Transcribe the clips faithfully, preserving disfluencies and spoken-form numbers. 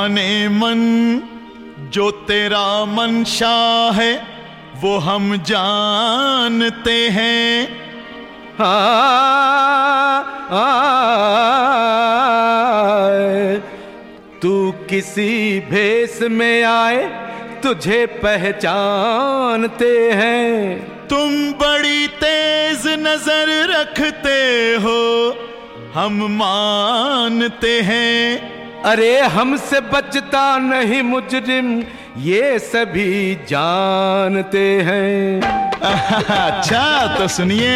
जाने मन जो तेरा मंशा है वो हम जानते हैं। आ, आ, तू किसी भेष में आए तुझे पहचानते हैं। तुम बड़ी तेज नजर रखते हो हम मानते हैं। अरे हमसे बचता नहीं मुजरिम ये सभी जानते हैं। अच्छा तो सुनिए।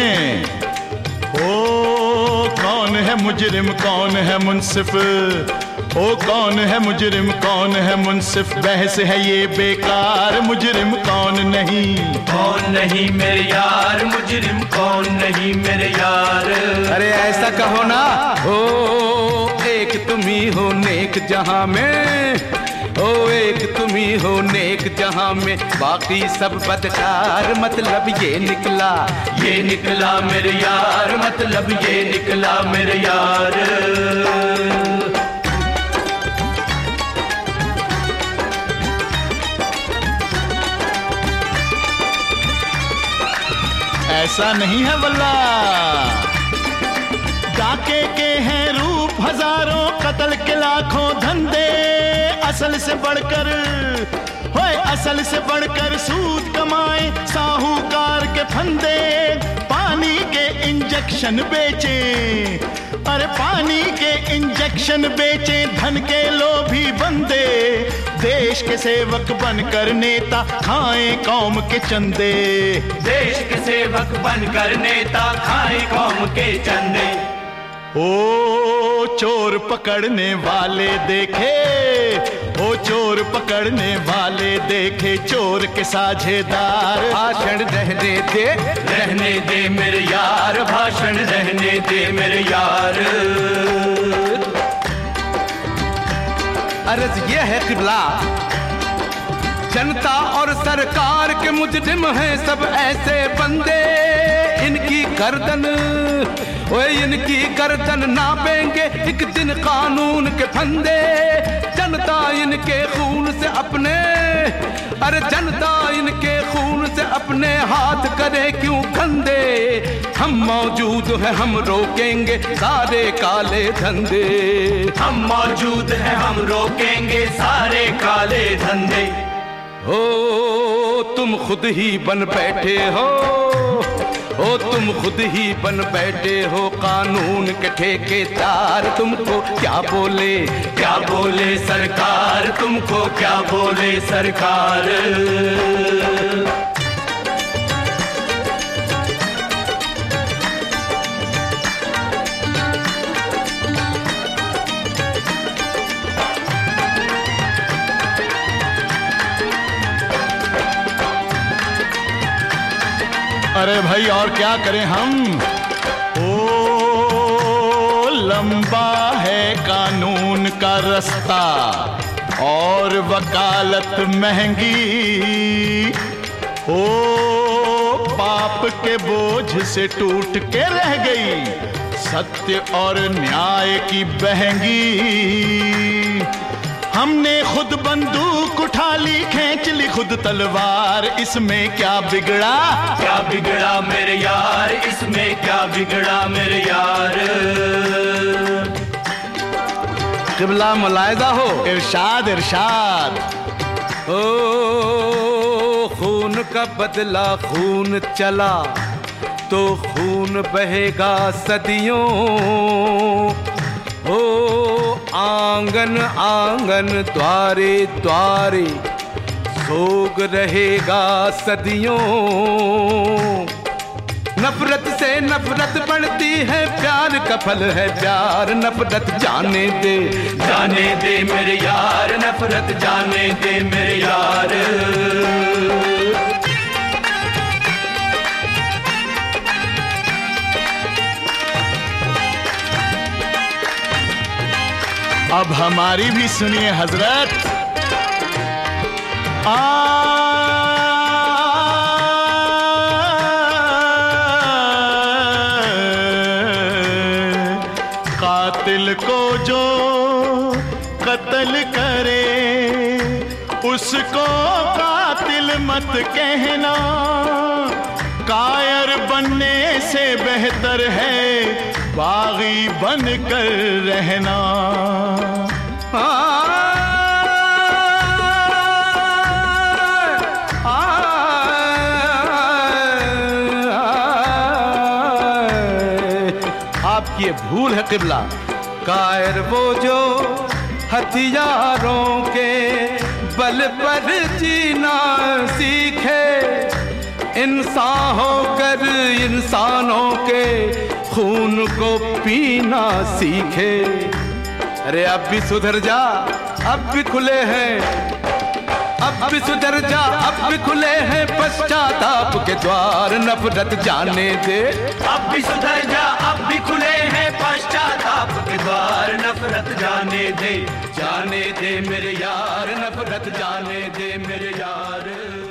ओ कौन है मुजरिम कौन है मुंसिफ, ओ कौन है मुजरिम कौन है मुंसिफ, बहस है ये बेकार मुजरिम कौन नहीं। कौन नहीं मेरे यार मुजरिम कौन नहीं मेरे यार। अरे ऐसा कहो ना, ओ एक तुम ही हो नेक जहां में, ओ एक तुम ही हो नेक जहां में, बाकी सब बदकार मतलब ये निकला ये निकला मेरे यार, मतलब ये निकला मेरे यार। ऐसा नहीं है वल्ला। डाके के हैं रूप हजारों, कत्ल के लाखों धंधे, असल से बढ़कर होए असल से बढ़कर सूद कमाए साहूकार के फंदे। पानी के इंजेक्शन बेचे, अरे पानी के इंजेक्शन बेचे धन के लोभी बंदे। देश के सेवक बनकर नेता खाएं कौम के चंदे, देश के सेवक बनकर नेता खाएं कौम के चंदे। ओ चोर पकड़ने वाले देखे, ओ चोर पकड़ने वाले देखे चोर के साझेदार। भाषण रहने दे रहने दे मेरे यार, भाषण रहने दे मेरे यार। अर्ज ये है किबला, जनता और सरकार के मुजरिम हैं सब ऐसे बंदे, इनकी गर्दन ओए इनकी गर्दन नापेंगे एक दिन कानून के फंदे। जनता इनके खून से अपने, अरे जनता इनके खून से अपने हाथ करे क्यों गंदे। हम मौजूद हैं हम रोकेंगे सारे काले धंधे, हम मौजूद हैं हम रोकेंगे सारे काले धंधे। ओ तुम खुद ही बन बैठे हो, ओ तुम खुद ही बन बैठे हो कानून के ठेकेदार। तुमको क्या बोले क्या बोले सरकार, तुमको क्या बोले सरकार। अरे भाई और क्या करें हम। ओ लंबा है कानून का रास्ता और वकालत महंगी। ओ पाप के बोझ से टूट के रह गई सत्य और न्याय की बहंगी। हमने खुद बंदूक उठा ली खींच ली खुद तलवार, इसमें क्या बिगड़ा क्या बिगड़ा मेरे यार, इसमें क्या बिगड़ा मेरे यार। किबला मुलायजा हो। इरशाद इरशाद। ओ खून का बदला खून चला तो खून बहेगा सदियों। ओ आंगन आंगन द्वारे द्वारे सोग रहेगा सदियों। नफरत से नफरत बढ़ती है प्यार का फल है प्यार। नफरत जाने दे जाने दे मेरे यार, नफरत जाने दे मेरे यार। अब हमारी भी सुनिए हजरत। आ कातिल को जो कत्ल करे उसको कातिल मत कहना, कायर बनने से बेहतर है बागी बनकर रहना। आपकी ये भूल है किबला। कायर वो जो हथियारों के बल पर जीना सीखे, इंसान होकर इंसानों के खून को पीना सीखे। अरे अब भी सुधर जा, अब भी खुले हैं, अब भी सुधर जा, अब भी खुले हैं पश्चाताप के द्वार, नफरत जाने दे। अब भी सुधर जा, अब भी खुले हैं पश्चाताप के द्वार, नफरत जाने दे, जाने दे मेरे यार, नफरत जाने दे मेरे यार।